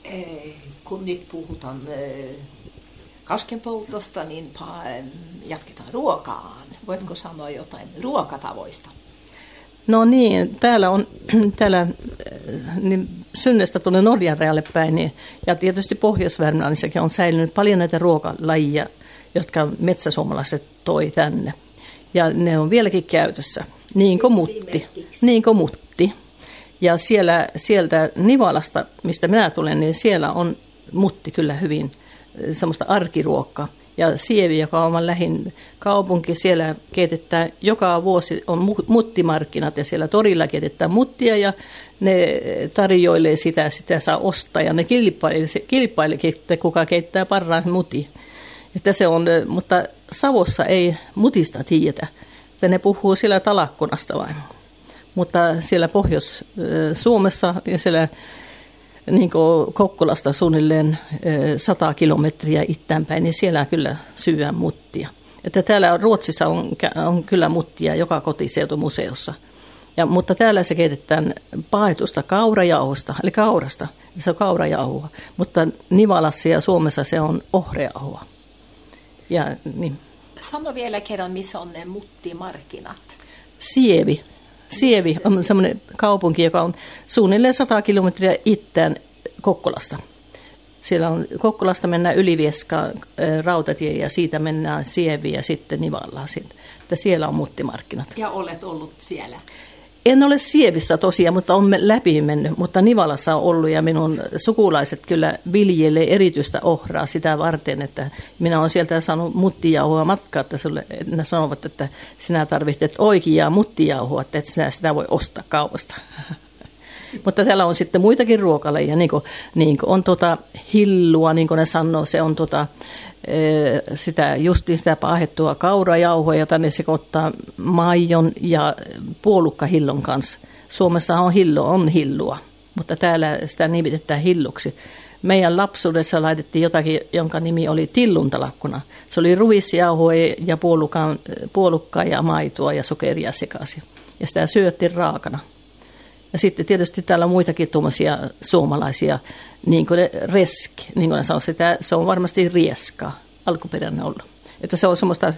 Kun nyt puhutaan kaskenpoltosta, niin jatketaan ruokaan. Voitko sanoa jotain ruokatavoista? No niin, täällä niin Synnestä tuonne Norjan rajalle päin, niin, ja tietysti Pohjois-Värmlannissakin on säilynyt paljon näitä ruokalajia, jotka metsäsuomalaiset toi tänne. Ja ne on vieläkin käytössä, niin kuin mutti. Ja sieltä Nivalasta, mistä minä tulen, niin siellä on mutti kyllä hyvin semmoista arkiruokkaa. Ja Sievi, joka on lähin kaupunki, siellä keitetään joka vuosi on muttimarkkinat ja siellä torilla keitetään muttia ja ne tarjoilee sitä saa ostaa ja ne kilpailee, että kuka keittää parhaan mutin. Että se on, mutta Savossa ei mutista tiedetä, että ne puhuu siellä talakkunasta vain. Mutta siellä Pohjois-Suomessa ja siellä niin kuin Kokkolasta suunnilleen 100 kilometriä itäänpäin, niin siellä kyllä syödään muttia. Että täällä Ruotsissa on kyllä muttia joka kotiseutumuseossa. Mutta täällä se keitetään paetusta kaurajauhosta, eli kaurasta. Se on kaurajauhoa. Mutta Nivalassa ja Suomessa se on ohrejauhoa. Ja, niin. Sano vielä kerran, missä on ne muttimarkkinat. Sievi on semmoinen kaupunki, joka on suunnilleen 100 kilometriä itään Kokkolasta. Siellä on Kokkolasta mennään Ylivieskaan rautatie ja siitä mennään Sieviin ja sitten Nivallaan. Siellä on muttimarkkinat. Ja olet ollut siellä? En ole Sievissä tosiaan, mutta on läpi mennyt, mutta Nivalassa on ollut ja minun sukulaiset kyllä viljelee erityistä ohraa sitä varten, että minä olen sieltä saanut muttijauhoa matkaa, että ne sanovat, että sinä tarvitset oikeaa muttijauhoa, että et sinä sitä voi ostaa kaupasta. Mutta täällä on sitten muitakin ruokaleja, niin kuin on hillua, niin kuin ne sanoo, se on sitä paahettua kaurajauhoa, jota ne sekoittaa maidon ja puolukkahillon kanssa. Suomessa on hillua, mutta täällä sitä nimitetään hilluksi. Meidän lapsuudessa laitettiin jotakin, jonka nimi oli tilluntalakkuna. Se oli ruisjauhoa ja puolukkaa ja maitoa ja sokeria sekaisin. Ja sitä syöttiin raakana. Ja sitten tietysti täällä on muitakin tuommoisia suomalaisia, niin kuin reski, niin kuin ne sanoo, se on varmasti rieskaa, alkuperäinen ollut. Että se on semmoista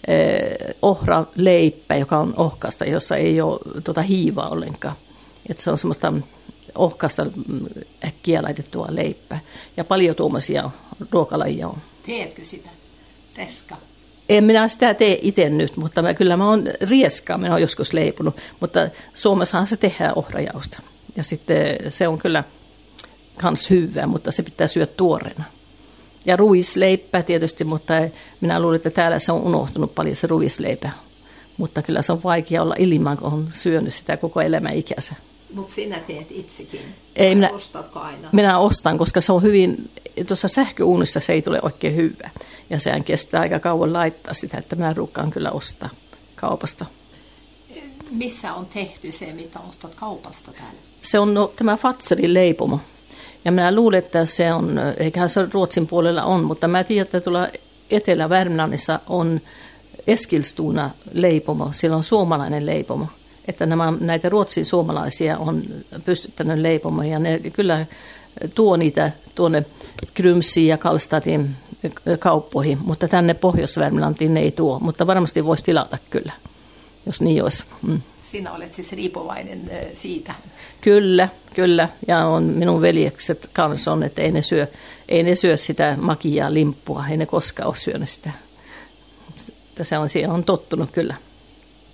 ohraleipää, joka on ohkasta, jossa ei ole hiivaa ollenkaan. Että se on semmoista ohkasta äkkiä laitettua leipää. Ja paljon tuommoisia ruokalajia on. Teetkö sitä, reska? En minä sitä tee itse nyt, mutta mä oon rieskaa, minä oon joskus leipunut, mutta Suomessahan se tehdään ohrajausta. Ja sitten se on kyllä kans hyvää, mutta se pitää syödä tuoreena. Ja ruisleipä tietysti, mutta minä luulen, että täällä se on unohtunut paljon se ruisleipä. Mutta kyllä se on vaikea olla ilman, kun on syönyt sitä koko elämän ikänsä. Mutta sinä teet itsekin. Ostatko aina? Minä ostan, koska se on hyvin, tuossa sähköuunissa se ei tule oikein hyvä. Ja sehän kestää aika kauan laittaa sitä, että minä ruukaan kyllä ostaa kaupasta. Missä on tehty se, mitä ostat kaupasta täällä? Se on tämä Fatserin leipomo. Ja minä luulen, että se on, eiköhän se Ruotsin puolella on, mutta mä tiedän, että tuolla Etelä-Värmlannissa on Eskilstuna leipomo. Siellä on suomalainen leipomo. Että näitä ruotsin suomalaisia on pystyttänyt leipomaan ja ne kyllä tuo niitä tuonne Grymsiin ja Karlstadin kauppoihin, mutta tänne Pohjois-Värmlantiin ne ei tuo, mutta varmasti voisi tilata kyllä, jos niin olisi. Sinä olet siis riippuvainen siitä. Kyllä, ja on minun veljekset kanssa on, että ei ne syö sitä makiaa limppua, ei ne koskaan ole syönyt sitä. Se on tottunut kyllä.